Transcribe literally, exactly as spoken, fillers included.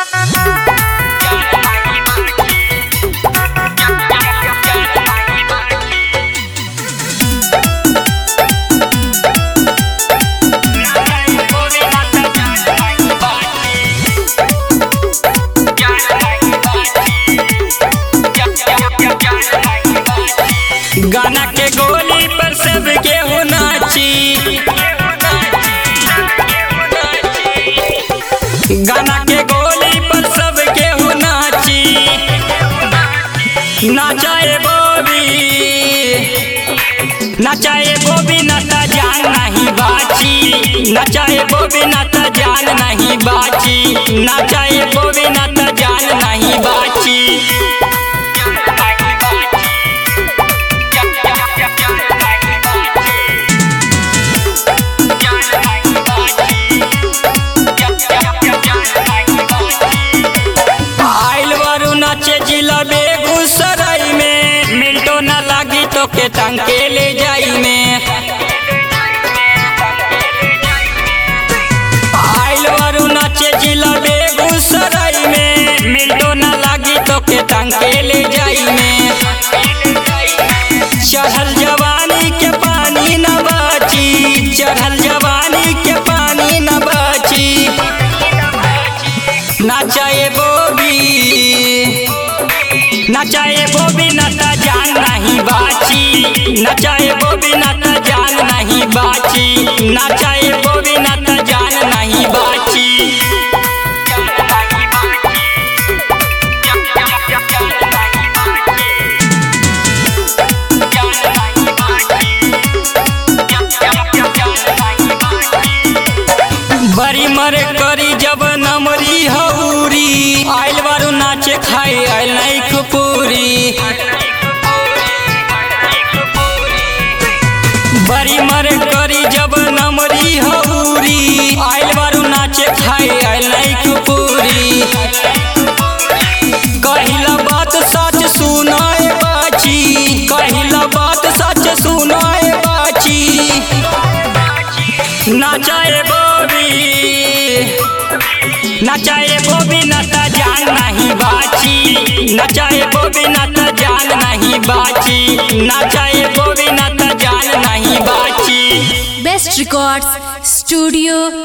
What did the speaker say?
गाना के गोली पर सब केहू नाची, गाना के गोली पर सब केहू नाची। नाचाए बोबी नचाए बोबी नता जान नहीं बाची, नचाए बोबी नता जान नहीं बाची, नचाए बोबी नता जान नहीं बाची। नाचे जिला बेगूसराय में मिनटो न लागी तो के टंके ले जाई में। आइल वारू नाचे जिला बेगूसराय में मिनटो न लागी तो के टंके ले जाई में। चढ़ल जवानी के पानी न बची, चढ़ल जवानी के पानी न बची। नाचाए बोबी नचाए बोबी नता जान नहीं बाची, नचाए बोबी नता जान नहीं बाची, नचाए बोबी नता जान नहीं बाची। बड़ी मरे करी जब नमरी हौरी, आइल बारू नाचे खाई आइल नहीं खुपूरी। बड़ी मरे करी जब नमरी हौरी, आइल बारू नाचे खाई आइल नहीं खुपूरी। कहिला बात सच सुनाए बाची, कहिला बात सच सुनाए बाची। नाचाए बोबी नचाए बोबी नता जान नहीं बाची, नचाए बोबी नता जान नहीं बाची, नचाए बोबी नता जान नहीं बाची। Best records studio